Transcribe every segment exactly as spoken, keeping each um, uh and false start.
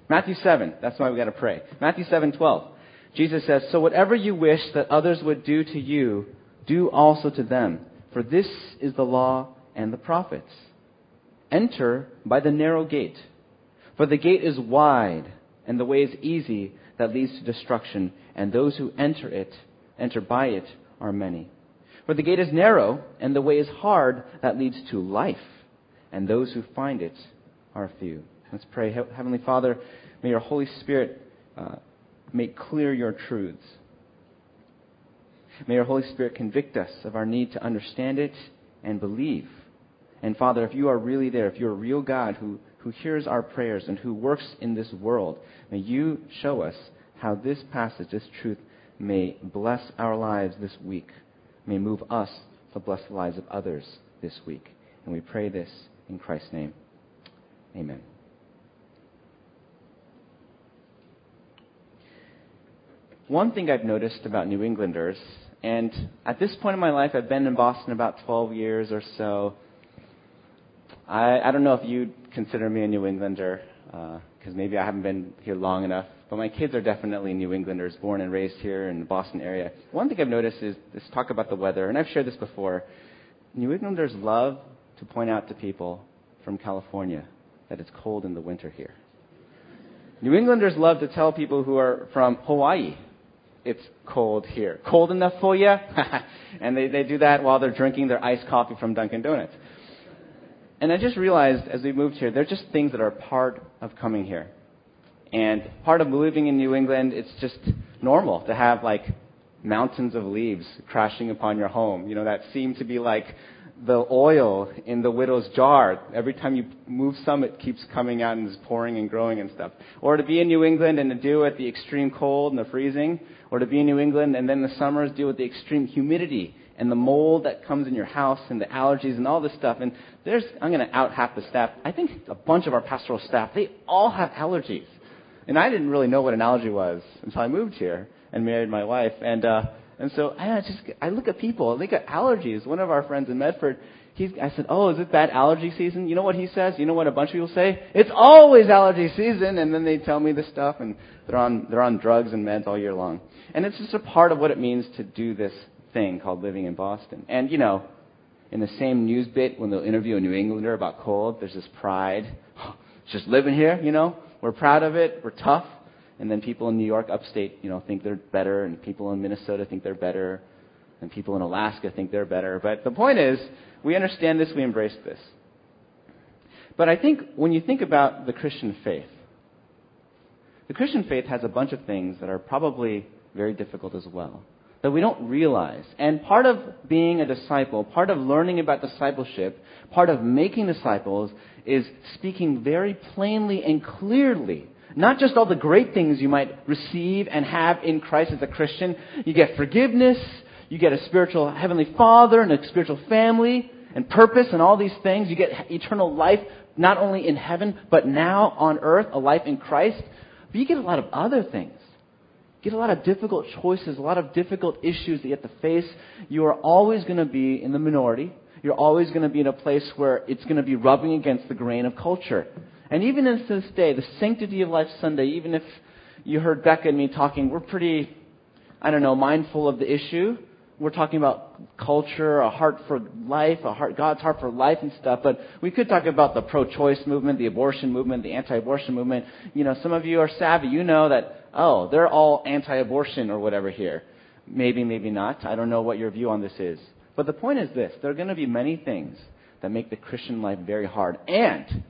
Matthew seven, that's why we got to pray. Matthew seven twelve. Jesus says, "So whatever you wish that others would do to you, do also to them. For this is the law and the prophets. Enter by the narrow gate. For the gate is wide, and the way is easy that leads to destruction, and those who enter it, enter by it, are many. For the gate is narrow, and the way is hard that leads to life, and those who find it are few." Let's pray. Heavenly Father, may your Holy Spirit uh, make clear your truths. May your Holy Spirit convict us of our need to understand it and believe. And Father, if you are really there, if you're a real God who, who hears our prayers and who works in this world, may you show us how this passage, this truth, may bless our lives this week. May move us to bless the lives of others this week. And we pray this in Christ's name. Amen. One thing I've noticed about New Englanders, and at this point in my life, I've been in Boston about twelve years or so. I, I don't know if you'd consider me a New Englander, because uh, maybe I haven't been here long enough. But my kids are definitely New Englanders, born and raised here in the Boston area. One thing I've noticed is this talk about the weather, and I've shared this before. New Englanders love to point out to people from California that it's cold in the winter here. New Englanders love to tell people who are from Hawaii, it's cold here. Cold enough for you? And they, they do that while they're drinking their iced coffee from Dunkin' Donuts. And I just realized as we moved here, they're just things that are part of coming here. And part of living in New England, it's just normal to have like mountains of leaves crashing upon your home. You know, that seem to be like the oil in the widow's jar. Every time you move some, it keeps coming out and is pouring and growing and stuff. Or to be in New England and to deal with the extreme cold and the freezing. Or to be in New England and then the summers deal with the extreme humidity and the mold that comes in your house and the allergies and all this stuff. And there's, I'm going to out half the staff. I think a bunch of our pastoral staff, they all have allergies. And I didn't really know what an allergy was until I moved here and married my wife. And uh, and so I just I look at people, I look at allergies. One of our friends in Medford, he's, I said, "Oh, is it bad allergy season?" You know what he says? You know what a bunch of people say? "It's always allergy season." And then they tell me this stuff, and they're on they're on drugs and meds all year long. And it's just a part of what it means to do this thing called living in Boston. And you know, in the same news bit, when they'll interview a New Englander about cold, there's this pride. It's just living here, you know. We're proud of it. We're tough. And then people in New York upstate, you know, think they're better, and people in Minnesota think they're better, and people in Alaska think they're better. But the point is, we understand this, we embrace this. But I think when you think about the Christian faith, the Christian faith has a bunch of things that are probably very difficult as well, that we don't realize. And part of being a disciple, part of learning about discipleship, part of making disciples is speaking very plainly and clearly. Not just all the great things you might receive and have in Christ as a Christian. You get forgiveness, you get a spiritual heavenly Father and a spiritual family and purpose and all these things. You get eternal life, not only in heaven, but now on earth, a life in Christ. But you get a lot of other things. You get a lot of difficult choices, a lot of difficult issues that you have to face. You are always going to be in the minority. You're always going to be in a place where it's going to be rubbing against the grain of culture. And even in this day, the Sanctity of Life Sunday, even if you heard Becca and me talking, we're pretty, I don't know, mindful of the issue. We're talking about culture, a heart for life, a heart, God's heart for life and stuff. But we could talk about the pro-choice movement, the abortion movement, the anti-abortion movement. You know, some of you are savvy. You know that, oh, they're all anti-abortion or whatever here. Maybe, maybe not. I don't know what your view on this is. But the point is this. There are going to be many things that make the Christian life very hard. And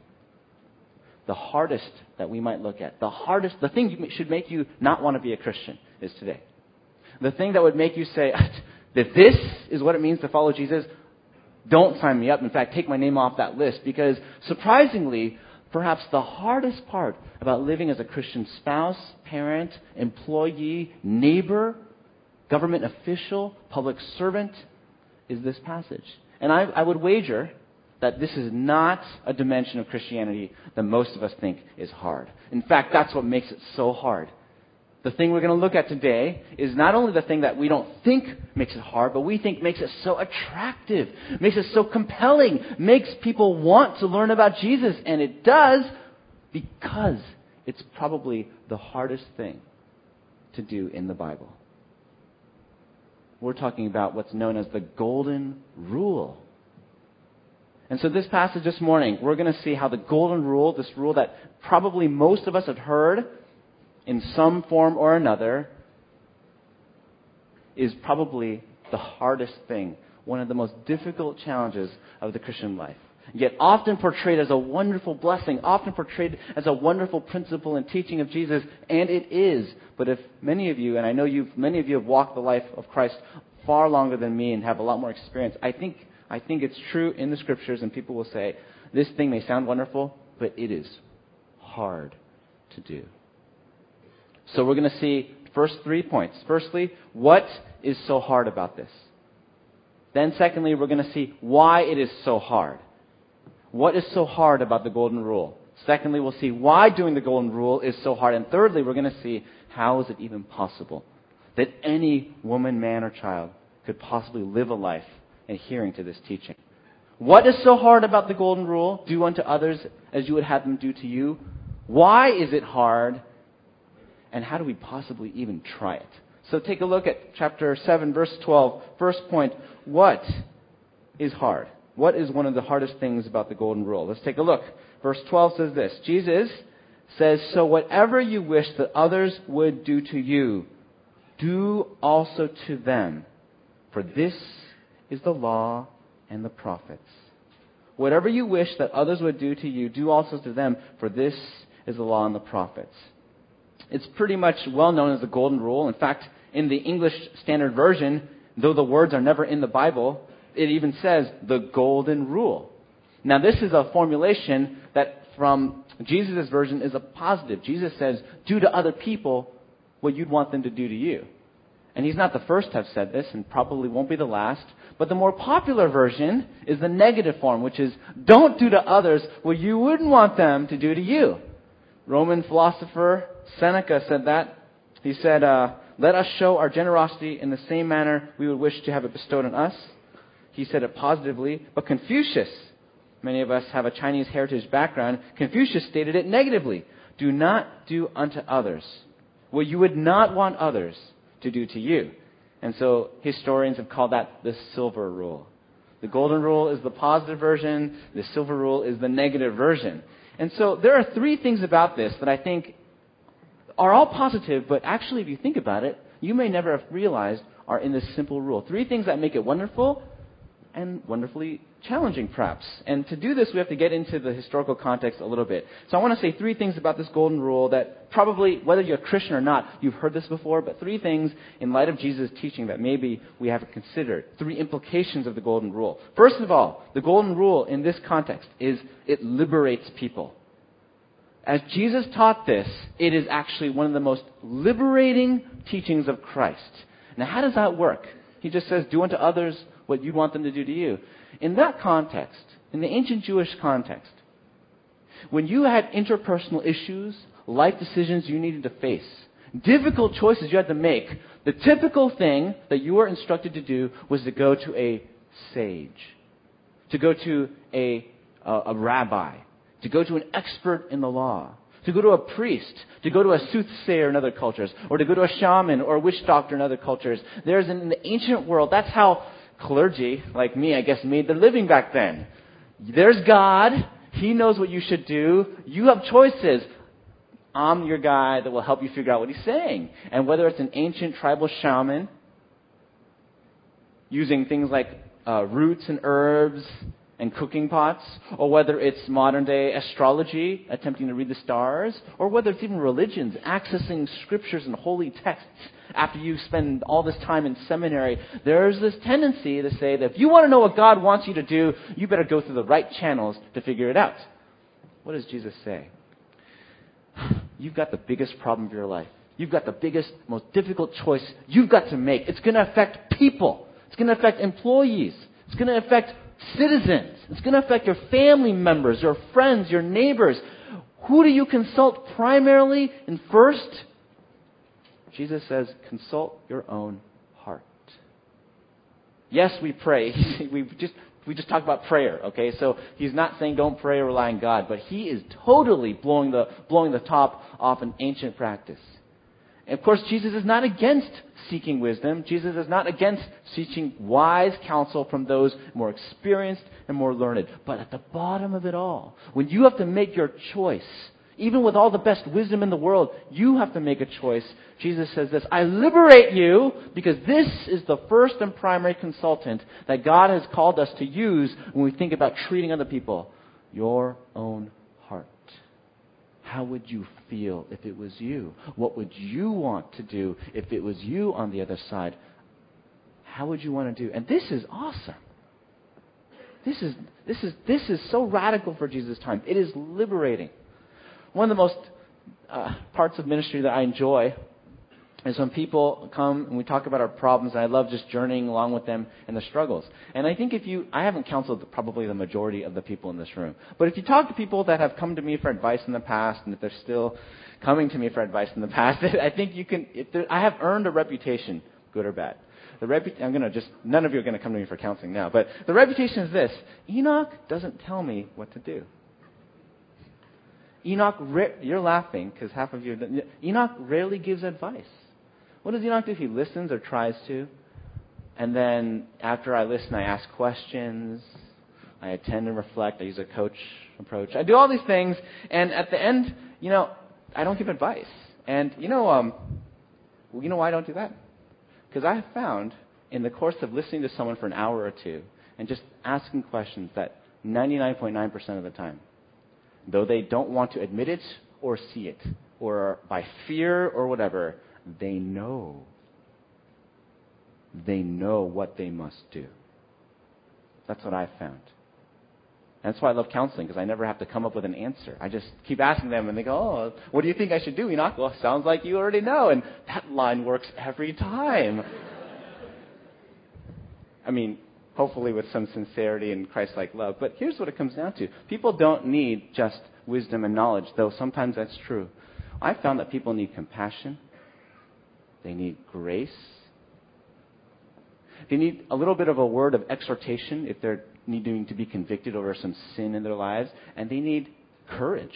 the hardest that we might look at, the hardest, the thing that should make you not want to be a Christian is today. The thing that would make you say that this is what it means to follow Jesus, don't sign me up. In fact, take my name off that list. Because surprisingly, perhaps the hardest part about living as a Christian spouse, parent, employee, neighbor, government official, public servant is this passage. And I, I would wager that this is not a dimension of Christianity that most of us think is hard. In fact, that's what makes it so hard. The thing we're going to look at today is not only the thing that we don't think makes it hard, but we think makes it so attractive, makes it so compelling, makes people want to learn about Jesus. And it does because it's probably the hardest thing to do in the Bible. We're talking about what's known as the Golden Rule. And so this passage this morning, we're going to see how the Golden Rule, this rule that probably most of us have heard in some form or another, is probably the hardest thing, one of the most difficult challenges of the Christian life. Yet often portrayed as a wonderful blessing, often portrayed as a wonderful principle and teaching of Jesus, and it is. But if many of you, and I know you've, many of you have walked the life of Christ far longer than me and have a lot more experience, I think, I think it's true in the Scriptures, and people will say, this thing may sound wonderful, but it is hard to do. So we're going to see first three points. Firstly, what is so hard about this? Then secondly, we're going to see why it is so hard. What is so hard about the Golden Rule? Secondly, we'll see why doing the Golden Rule is so hard. And thirdly, we're going to see how is it even possible that any woman, man, or child could possibly live a life adhering to this teaching. What is so hard about the Golden Rule? Do unto others as you would have them do to you. Why is it hard? And how do we possibly even try it? So take a look at chapter seven, verse twelve. First point, what is hard? What is one of the hardest things about the Golden Rule? Let's take a look. Verse twelve says this. Jesus says, so whatever you wish that others would do to you, do also to them. For this is the law and the prophets. Whatever you wish that others would do to you, do also to them. For this is the law and the prophets. It's pretty much well known as the Golden Rule. In fact, in the English Standard Version, though the words are never in the Bible, it even says the Golden Rule. Now, this is a formulation that from Jesus' version is a positive. Jesus says, do to other people what you'd want them to do to you. And he's not the first to have said this, and probably won't be the last. But the more popular version is the negative form, which is, don't do to others what you wouldn't want them to do to you. Roman philosopher Seneca said that. He said, uh, let us show our generosity in the same manner we would wish to have it bestowed on us. He said it positively. But Confucius, many of us have a Chinese heritage background, Confucius stated it negatively. Do not do unto others what you would not want others to do to you. And so historians have called that the silver rule. The Golden Rule is the positive version. The silver rule is the negative version. And so there are three things about this that I think are all positive, but actually if you think about it, you may never have realized are in this simple rule. Three things that make it wonderful and wonderfully challenging, perhaps. And to do this, we have to get into the historical context a little bit. So I want to say three things about this Golden Rule that probably, whether you're a Christian or not, you've heard this before, but three things in light of Jesus' teaching that maybe we haven't considered. Three implications of the Golden Rule. First of all, the Golden Rule in this context is it liberates people. As Jesus taught this, it is actually one of the most liberating teachings of Christ. Now, how does that work? He just says, do unto others what you want them to do to you. In that context, in the ancient Jewish context, when you had interpersonal issues, life decisions you needed to face, difficult choices you had to make, the typical thing that you were instructed to do was to go to a sage, to go to a, a, a rabbi, to go to an expert in the law, to go to a priest, to go to a soothsayer in other cultures, or to go to a shaman or a witch doctor in other cultures. There's in the ancient world, that's how clergy, like me, I guess, made their living back then. There's God. He knows what you should do. You have choices. I'm your guy that will help you figure out what he's saying. And whether it's an ancient tribal shaman using things like uh, roots and herbs and cooking pots, or whether it's modern-day astrology, attempting to read the stars, or whether it's even religions, accessing scriptures and holy texts after you spend all this time in seminary, there's this tendency to say that if you want to know what God wants you to do, you better go through the right channels to figure it out. What does Jesus say? You've got the biggest problem of your life. You've got the biggest, most difficult choice you've got to make. It's going to affect people. It's going to affect employees. It's going to affect citizens. It's going to affect your family members, your friends, your neighbors. Who do you consult primarily and first? Jesus says, consult your own heart. Yes, we pray. we just we just talk about prayer, okay? So he's not saying don't pray or rely on God, but he is totally blowing the blowing the top off an ancient practice. And of course, Jesus is not against seeking wisdom. Jesus is not against seeking wise counsel from those more experienced and more learned. But at the bottom of it all, when you have to make your choice, even with all the best wisdom in the world, you have to make a choice. Jesus says this, I liberate you because this is the first and primary consultant that God has called us to use when we think about treating other people. Your own heart. How would you feel if it was you? What would you want to do if it was you on the other side? How would you want to do? And this is awesome. This is this is this is so radical for Jesus' time. It is liberating. One of the most uh, parts of ministry that I enjoy is when people come and we talk about our problems, and I love just journeying along with them in the struggles. And I think if you, I haven't counseled probably the majority of the people in this room, but if you talk to people that have come to me for advice in the past, and if they're still coming to me for advice in the past, I think you can, if I have earned a reputation, good or bad. The repu- I'm going to just, none of you are going to come to me for counseling now, but the reputation is this: Enoch doesn't tell me what to do. Enoch, you're laughing because half of you, Enoch rarely gives advice. What does Enoch do? He listens or tries to. And then after I listen, I ask questions. I attend and reflect. I use a coach approach. I do all these things. And at the end, you know, I don't give advice. And you know, um, well, you know why I don't do that? Because I have found in the course of listening to someone for an hour or two and just asking questions that ninety-nine point nine percent of the time, though they don't want to admit it or see it, or by fear or whatever, they know. They know what they must do. That's what I've found. And that's why I love counseling, because I never have to come up with an answer. I just keep asking them, and they go, oh, what do you think I should do, Enoch? Well, sounds like you already know. And that line works every time. I mean, hopefully with some sincerity and Christ-like love. But here's what it comes down to. People don't need just wisdom and knowledge, though sometimes that's true. I've found that people need compassion. They need grace. They need a little bit of a word of exhortation if they're needing to be convicted over some sin in their lives. And they need courage.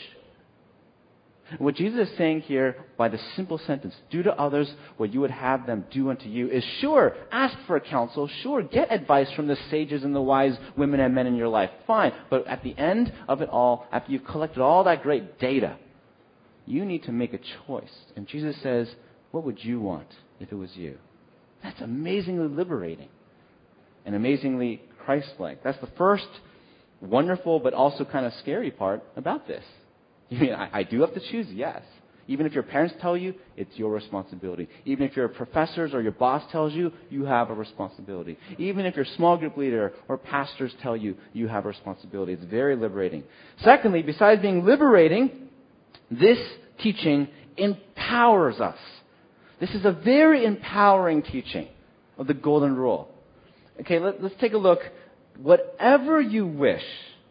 What Jesus is saying here by the simple sentence, do to others what you would have them do unto you, is sure, ask for counsel, sure, get advice from the sages and the wise women and men in your life, fine. But at the end of it all, after you've collected all that great data, you need to make a choice. And Jesus says, what would you want if it was you? That's amazingly liberating and amazingly Christ-like. That's the first wonderful but also kind of scary part about this. You mean, I, I do have to choose? Yes. Even if your parents tell you, it's your responsibility. Even if your professors or your boss tells you, you have a responsibility. Even if your small group leader or pastors tell you, you have a responsibility. It's very liberating. Secondly, besides being liberating, this teaching empowers us. This is a very empowering teaching of the golden rule. Okay, let, let's take a look. Whatever you wish,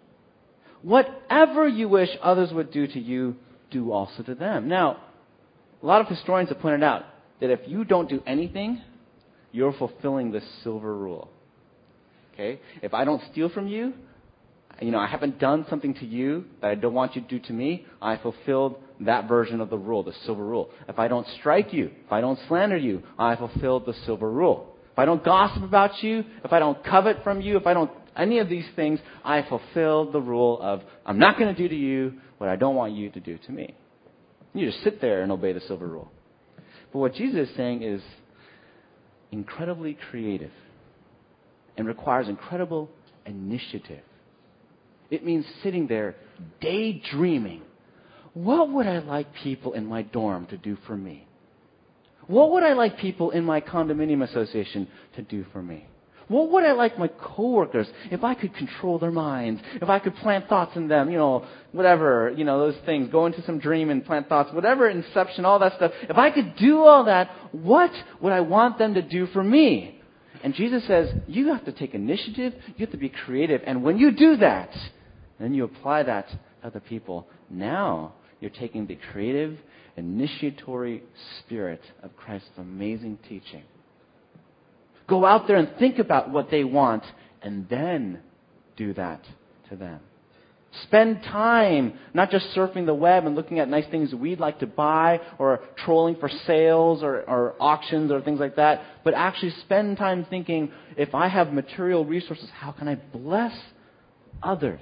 whatever you wish others would do to you, do also to them. Now, a lot of historians have pointed out that if you don't do anything, you're fulfilling the silver rule. Okay? If I don't steal from you, you know, I haven't done something to you that I don't want you to do to me, I fulfilled that version of the rule, the silver rule. If I don't strike you, if I don't slander you, I fulfilled the silver rule. If I don't gossip about you, if I don't covet from you, if I don't any of these things, I fulfilled the rule of I'm not going to do to you what I don't want you to do to me. You just sit there and obey the silver rule. But what Jesus is saying is incredibly creative and requires incredible initiative. It means sitting there daydreaming. What would I like people in my dorm to do for me? What would I like people in my condominium association to do for me? What would I like my coworkers if I could control their minds, if I could plant thoughts in them, you know, whatever, you know, those things, go into some dream and plant thoughts, whatever, inception, all that stuff. If I could do all that, what would I want them to do for me? And Jesus says, you have to take initiative, you have to be creative, and when you do that, then you apply that to other people. Now you're taking the creative, initiatory spirit of Christ's amazing teaching. Go out there and think about what they want, and then do that to them. Spend time not just surfing the web and looking at nice things we'd like to buy or trolling for sales or, or auctions or things like that, but actually spend time thinking, if I have material resources, how can I bless others?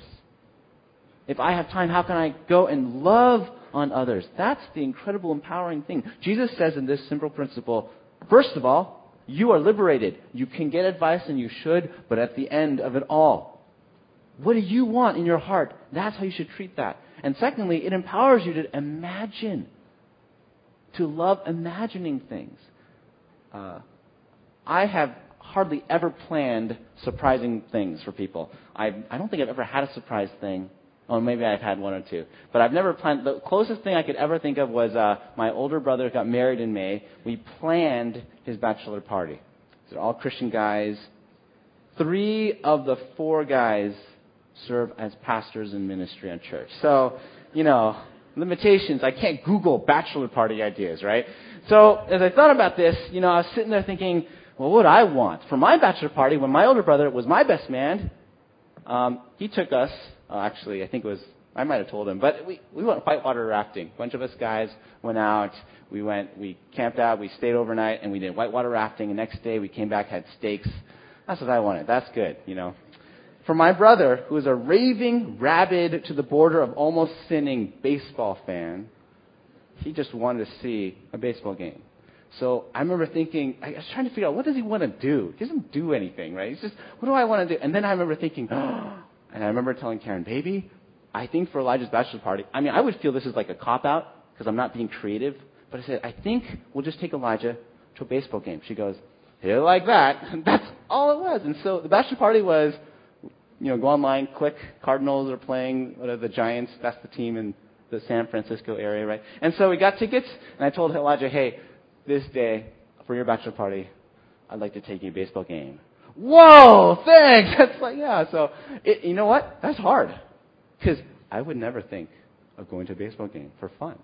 If I have time, how can I go and love on others? That's the incredible empowering thing. Jesus says in this simple principle, first of all, you are liberated. You can get advice and you should, but at the end of it all, what do you want in your heart? That's how you should treat that. And secondly, it empowers you to imagine, to love imagining things. Uh, I have hardly ever planned surprising things for people. I, I don't think I've ever had a surprise thing. Well, maybe I've had one or two. But I've never planned. The closest thing I could ever think of was uh, my older brother got married in May. We planned his bachelor party. They're all Christian guys. Three of the four guys serve as pastors in ministry and church. So, you know, limitations. I can't Google bachelor party ideas, right? So as I thought about this, you know, I was sitting there thinking, well, what would I want? For my bachelor party, when my older brother was my best man, um, he took us, uh, actually, I think it was, I might have told him, but we, we went whitewater rafting. A bunch of us guys went out, we went, we camped out, we stayed overnight, and we did whitewater rafting. The next day we came back, had steaks. That's what I wanted. That's good, you know. For my brother, who is a raving, rabid, to the border of almost sinning baseball fan, he just wanted to see a baseball game. So I remember thinking, I was trying to figure out, what does he want to do? He doesn't do anything, right? He's just, what do I want to do? And then I remember thinking, oh, and I remember telling Karen, baby, I think for Elijah's bachelor party, I mean, I would feel this is like a cop-out because I'm not being creative. But I said, I think we'll just take Elijah to a baseball game. She goes, hey, like that. That's all it was. And so the bachelor party was, you know, go online, click, Cardinals are playing, what are the Giants, that's the team in the San Francisco area, right? And so we got tickets, and I told Elijah, hey, this day, for your bachelor party, I'd like to take you to a baseball game. Whoa, thanks! That's like, yeah, so, it, you know what? That's hard. Because I would never think of going to a baseball game for fun.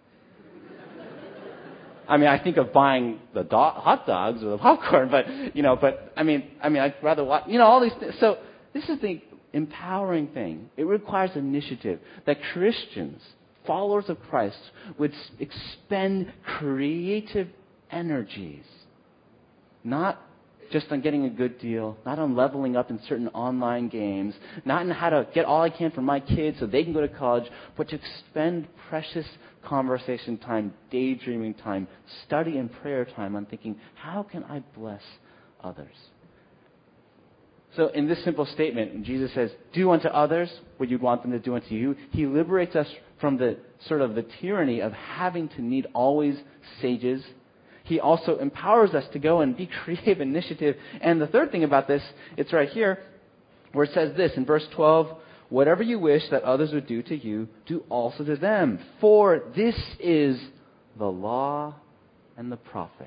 I mean, I think of buying the do- hot dogs or the popcorn, but, you know, but, I mean, I mean, I'd rather watch, you know, all these things. So, this is the empowering thing. It requires initiative that Christians, followers of Christ, would expend creative energies, not just on getting a good deal, not on leveling up in certain online games, not in how to get all I can from my kids so they can go to college, but to expend precious conversation time, daydreaming time, study and prayer time on thinking, how can I bless others? So in this simple statement, Jesus says, do unto others what you'd want them to do unto you. He liberates us from the sort of the tyranny of having to need always sages. He also empowers us to go and be creative initiative. And the third thing about this, it's right here, where it says this in verse twelve, whatever you wish that others would do to you, do also to them. For this is the law and the prophets.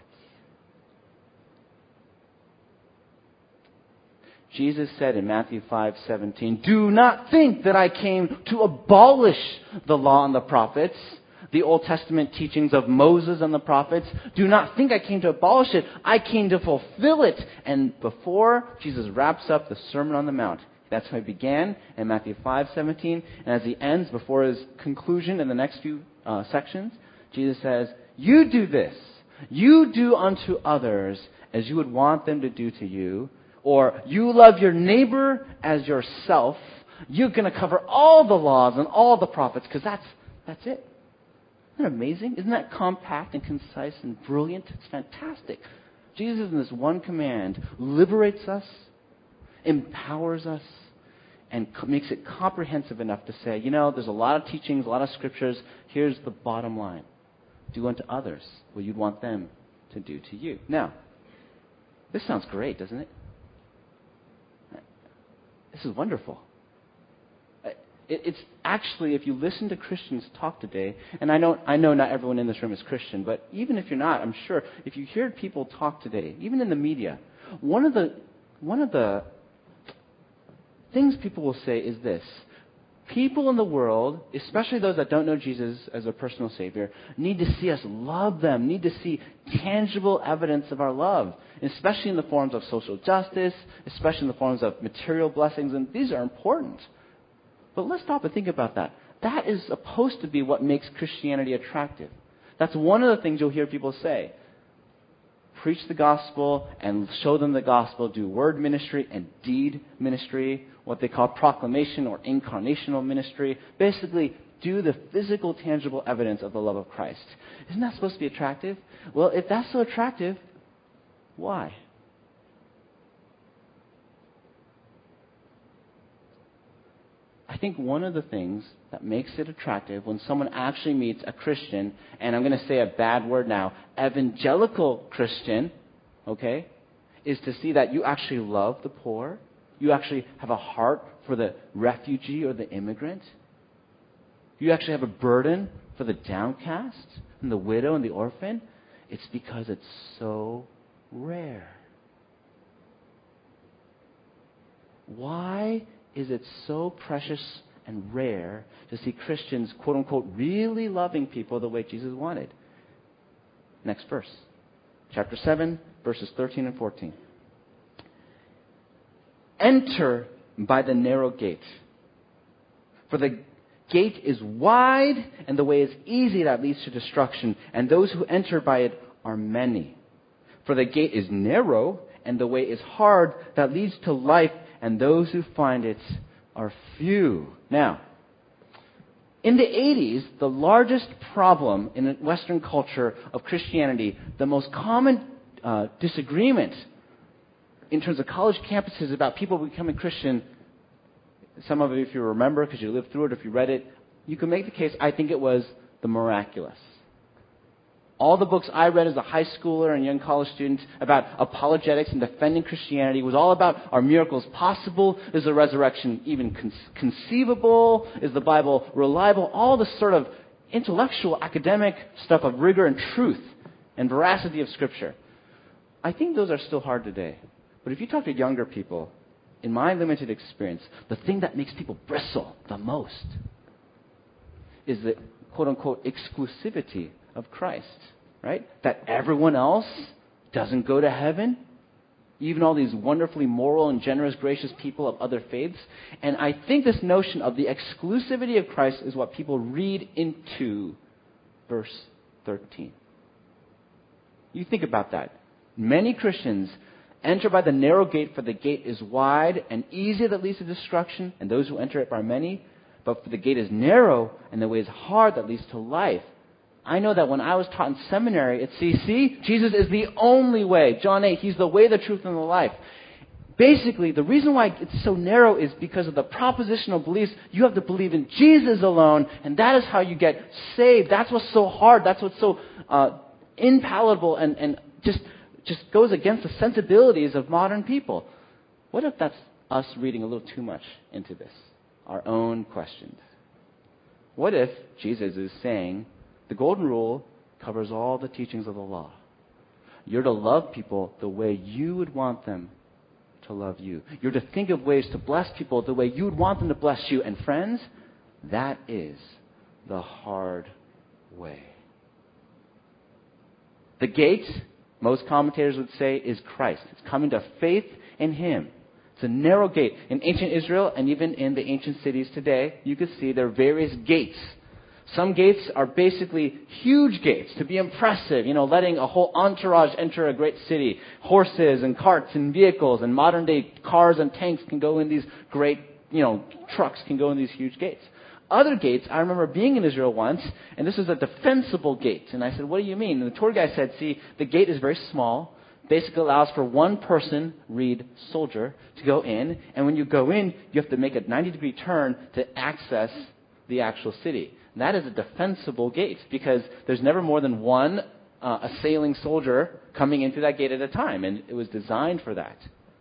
Jesus said in Matthew five seventeen, do not think that I came to abolish the law and the prophets, the Old Testament teachings of Moses and the prophets. Do not think I came to abolish it. I came to fulfill it. And before Jesus wraps up the Sermon on the Mount, that's how he began in Matthew five seventeen. And as he ends, before his conclusion in the next few uh, sections, Jesus says, you do this. You do unto others as you would want them to do to you. Or you love your neighbor as yourself. You're going to cover all the laws and all the prophets because that's that's it. Isn't that amazing? Isn't that compact and concise and brilliant? It's fantastic. Jesus in this one command liberates us, empowers us, and co- makes it comprehensive enough to say, you know, there's a lot of teachings, a lot of scriptures. Here's the bottom line. Do unto others what you'd want them to do to you. Now, this sounds great, doesn't it? This is wonderful. It, it's actually, if you listen to Christians talk today, and I know, I know not everyone in this room is Christian, but even if you're not, I'm sure, if you hear people talk today, even in the media, one of the, one of the things people will say is this: People in the world, especially those that don't know Jesus as a personal Savior, need to see us love them, need to see tangible evidence of our love, especially in the forms of social justice, especially in the forms of material blessings, and these are important. But let's stop and think about that. That is supposed to be what makes Christianity attractive. That's one of the things you'll hear people say. Preach the gospel and show them the gospel, do word ministry and deed ministry, what they call proclamation or incarnational ministry. Basically, do the physical, tangible evidence of the love of Christ. Isn't that supposed to be attractive? Well, if that's so attractive, why? I think one of the things that makes it attractive when someone actually meets a Christian, and I'm going to say a bad word now, evangelical Christian, okay, is to see that you actually love the poor, you actually have a heart for the refugee or the immigrant, you actually have a burden for the downcast and the widow and the orphan. It's because it's so rare. Why is it so precious and rare to see Christians, quote unquote, really loving people the way Jesus wanted? Next verse. Chapter seven, verses thirteen and fourteen. Enter by the narrow gate. For the gate is wide and the way is easy that leads to destruction, and those who enter by it are many. For the gate is narrow and the way is hard that leads to life, and those who find it are few. Now, in the eighties, the largest problem in Western culture of Christianity, the most common uh, disagreement in terms of college campuses about people becoming Christian, some of it, if you remember, because you lived through it, if you read it, you can make the case, I think it was the miraculous. All the books I read as a high schooler and young college student about apologetics and defending Christianity was all about, are miracles possible? Is the resurrection even con- conceivable? Is the Bible reliable? All this sort of intellectual, academic stuff of rigor and truth and veracity of Scripture. I think those are still hard today. But if you talk to younger people, in my limited experience, the thing that makes people bristle the most is the quote-unquote exclusivity of Christ, right? That everyone else doesn't go to heaven, even all these wonderfully moral and generous, gracious people of other faiths. And I think this notion of the exclusivity of Christ is what people read into verse thirteen. You think about that. Many Christians enter by the narrow gate, for the gate is wide and easy that leads to destruction, and those who enter it are many. But for the gate is narrow and the way is hard that leads to life. I know that when I was taught in seminary at C C, Jesus is the only way. John eight, He's the way, the truth, and the life. Basically, the reason why it's so narrow is because of the propositional beliefs. You have to believe in Jesus alone, and that is how you get saved. That's what's so hard. That's what's so uh, impalatable and, and just, just goes against the sensibilities of modern people. What if that's us reading a little too much into this? Our own questions. What if Jesus is saying, the golden rule covers all the teachings of the law. You're to love people the way you would want them to love you. You're to think of ways to bless people the way you would want them to bless you. And friends, that is the hard way. The gate, most commentators would say, is Christ. It's coming to faith in Him. It's a narrow gate. In ancient Israel and even in the ancient cities today, you could see there are various gates. Some gates are basically huge gates to be impressive, you know, letting a whole entourage enter a great city. Horses and carts and vehicles and modern day cars and tanks can go in these great, you know, trucks can go in these huge gates. Other gates, I remember being in Israel once, and this is a defensible gate. And I said, what do you mean? And the tour guide said, see, the gate is very small, basically allows for one person, read soldier, to go in. And when you go in, you have to make a ninety degree turn to access the actual city. And that is a defensible gate because there's never more than one uh, assailing soldier coming into that gate at a time. And it was designed for that.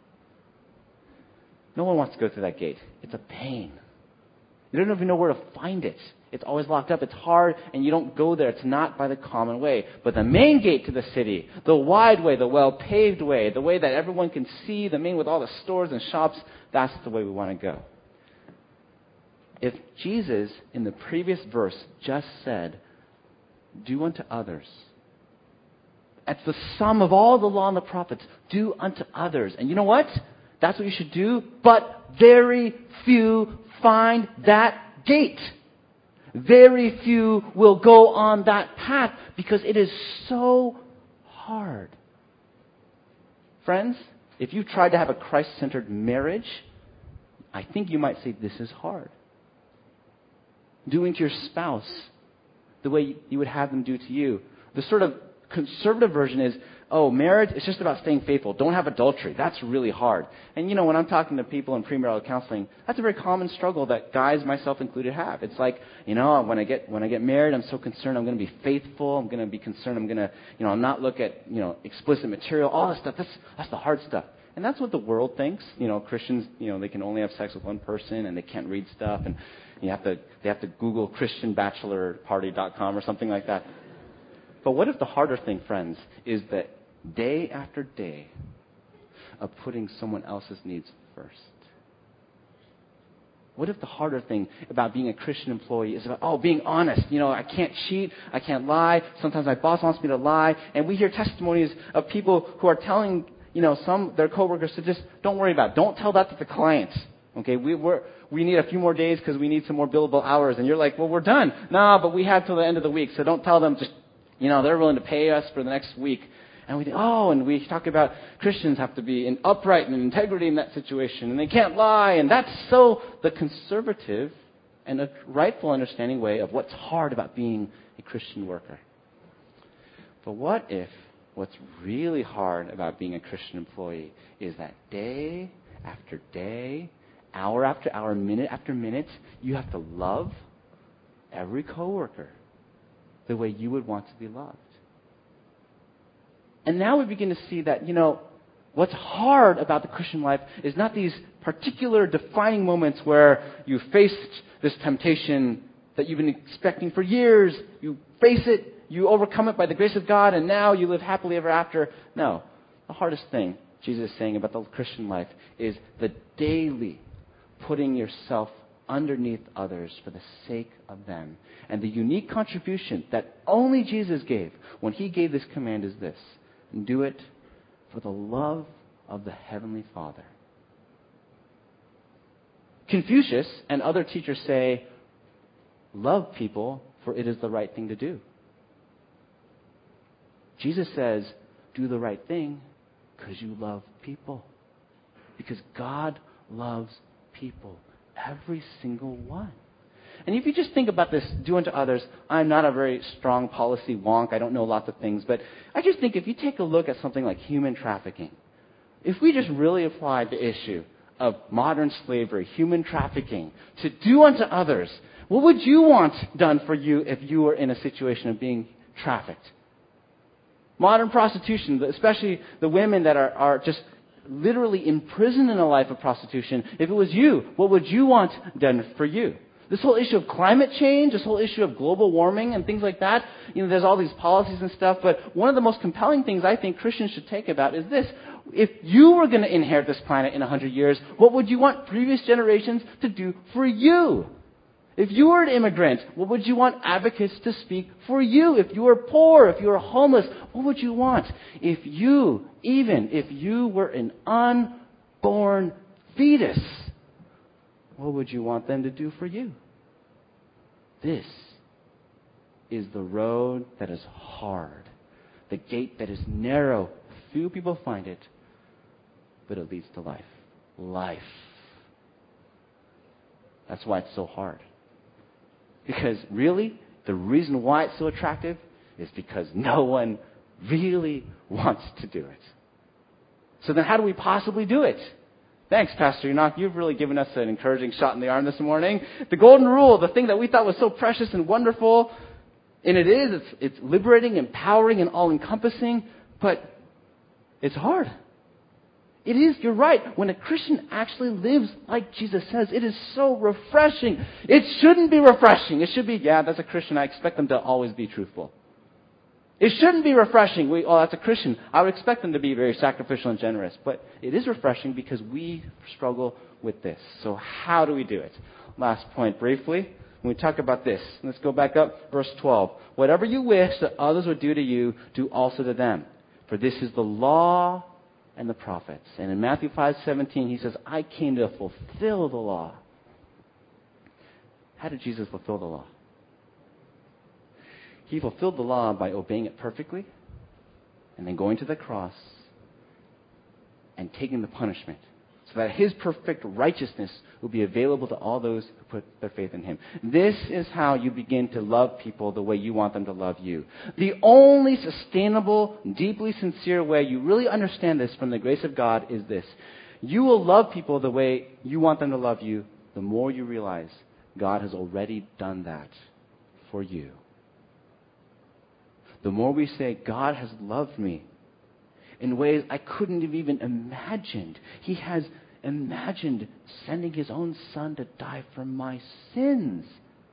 No one wants to go through that gate. It's a pain. You don't even know where to find it. It's always locked up. It's hard, and you don't go there. It's not by the common way. But the main gate to the city, the wide way, the well-paved way, the way that everyone can see, the main with all the stores and shops, that's the way we want to go. if Jesus, in the previous verse, just said, do unto others. That's the sum of all the law and the prophets. Do unto others. And you know what? That's what you should do. But very few find that gate. Very few will go on that path because it is so hard. Friends, if you tried to have a Christ-centered marriage, I think you might say this is hard. Doing to your spouse the way you would have them do to you. The sort of conservative version is, oh, marriage, it's just about staying faithful. Don't have adultery. That's really hard. And you know, when I'm talking to people in premarital counseling, that's a very common struggle that guys, myself included, have. It's like, you know, when I get when I get married, I'm so concerned I'm going to be faithful. I'm going to be concerned I'm going to, you know, not look at, you know, explicit material. All this stuff. That's that's the hard stuff. And that's what the world thinks. You know, Christians, you know, they can only have sex with one person and they can't read stuff, and you have to they have to Google Christian Bachelor Party dot com or something like that. But what if the harder thing, friends, is that day after day of putting someone else's needs first? What if the harder thing about being a Christian employee is about, oh, being honest. You know, I can't cheat. I can't lie. Sometimes my boss wants me to lie. And we hear testimonies of people who are telling, you know, some their coworkers to just don't worry about it. Don't tell that to the client. Okay, we we're, we need a few more days because we need some more billable hours. And you're like, well, we're done. No, but we have till the end of the week. So don't tell them. Just, you know, they're willing to pay us for the next week. And we think, oh, and we talk about Christians have to be in upright and in integrity in that situation, and they can't lie. And that's so the conservative and a rightful understanding way of what's hard about being a Christian worker. But what if what's really hard about being a Christian employee is that day after day, hour after hour, minute after minute, you have to love every coworker the way you would want to be loved. And now we begin to see that, you know, what's hard about the Christian life is not these particular defining moments where you faced this temptation that you've been expecting for years. You face it, you overcome it by the grace of God, and now you live happily ever after. No. The hardest thing Jesus is saying about the Christian life is the daily putting yourself underneath others for the sake of them. And the unique contribution that only Jesus gave when he gave this command is this: do it for the love of the Heavenly Father. Confucius and other teachers say, love people, for it is the right thing to do. Jesus says, do the right thing because you love people. Because God loves people. Every single one. And if you just think about this, do unto others, I'm not a very strong policy wonk. I don't know lots of things. But I just think if you take a look at something like human trafficking, if we just really applied the issue of modern slavery, human trafficking, to do unto others, what would you want done for you if you were in a situation of being trafficked? Modern prostitution, especially the women that are, are just literally imprisoned in a life of prostitution. If it was you, what would you want done for you? This whole issue of climate change, this whole issue of global warming and things like that, you know, there's all these policies and stuff, but one of the most compelling things I think Christians should take about is this: if you were going to inherit this planet in a hundred years, what would you want previous generations to do for you? If you were an immigrant, what would you want advocates to speak for you? If you were poor, if you were homeless, what would you want? If you, even if you were an unborn fetus, what would you want them to do for you? This is the road that is hard, the gate that is narrow. Few people find it, but it leads to life. Life. That's why it's so hard. Because really, the reason why it's so attractive is because no one really wants to do it. So then how do we possibly do it? Thanks, Pastor Enoch. You've really given us an encouraging shot in the arm this morning. The golden rule, the thing that we thought was so precious and wonderful, and it is, it's, it's liberating, empowering, and all-encompassing, but it's hard. It is, you're right. When a Christian actually lives like Jesus says, it is so refreshing. It shouldn't be refreshing. It should be, yeah, that's a Christian. I expect them to always be truthful. It shouldn't be refreshing. We, oh, that's a Christian. I would expect them to be very sacrificial and generous. But it is refreshing because we struggle with this. So how do we do it? last point briefly. When we talk about this, let's go back up, verse twelve. Whatever you wish that others would do to you, do also to them. For this is the law and the prophets. And in Matthew five seventeen, he says, I came to fulfill the law. How did Jesus fulfill the law? He fulfilled the law by obeying it perfectly and then going to the cross and taking the punishment so that his perfect righteousness will be available to all those who put their faith in him. This is how you begin to love people the way you want them to love you. The only sustainable, deeply sincere way you really understand this from the grace of God is this. You will love people the way you want them to love you the more you realize God has already done that for you. The more we say, God has loved me in ways I couldn't have even imagined. He has imagined sending his own son to die for my sins.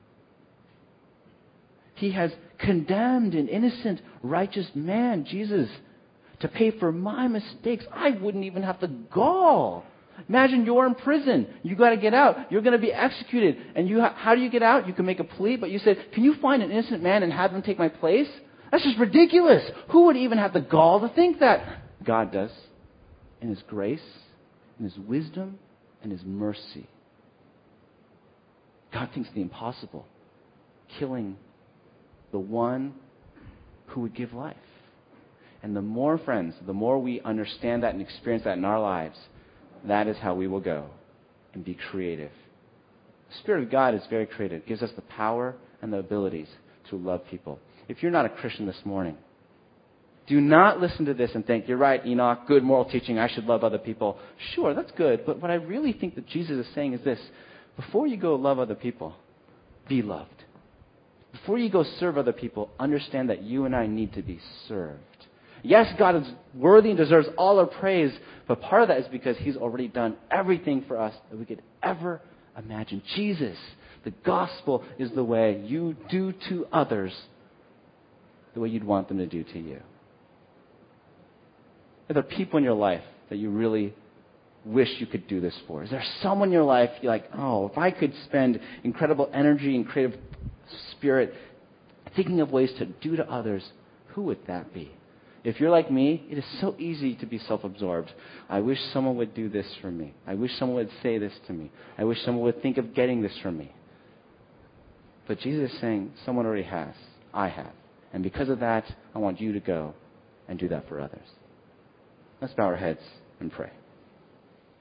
He has condemned an innocent, righteous man, Jesus, to pay for my mistakes. I wouldn't even have the gall. Imagine you're in prison. You got to get out. You're going to be executed. And you, how do you get out? You can make a plea, but you said, can you find an innocent man and have him take my place? That's just ridiculous. Who would even have the gall to think that? God does. In his grace, in his wisdom, and his mercy. God thinks the impossible. Killing the one who would give life. And the more, friends, the more we understand that and experience that in our lives, that is how we will go and be creative. The Spirit of God is very creative. It gives us the power and the abilities to love people. If you're not a Christian this morning, do not listen to this and think, you're right, Enoch, good moral teaching, I should love other people. Sure, that's good, but what I really think that Jesus is saying is this. Before you go love other people, be loved. Before you go serve other people, understand that you and I need to be served. Yes, God is worthy and deserves all our praise, but part of that is because he's already done everything for us that we could ever imagine. Jesus, the gospel, is the way you do to others the way you'd want them to do to you. Are there people in your life that you really wish you could do this for? Is there someone in your life you're like, oh, if I could spend incredible energy and creative spirit thinking of ways to do to others, who would that be? If you're like me, it is so easy to be self-absorbed. I wish someone would do this for me. I wish someone would say this to me. I wish someone would think of getting this from me. But Jesus is saying, someone already has. I have. And because of that, I want you to go and do that for others. Let's bow our heads and pray.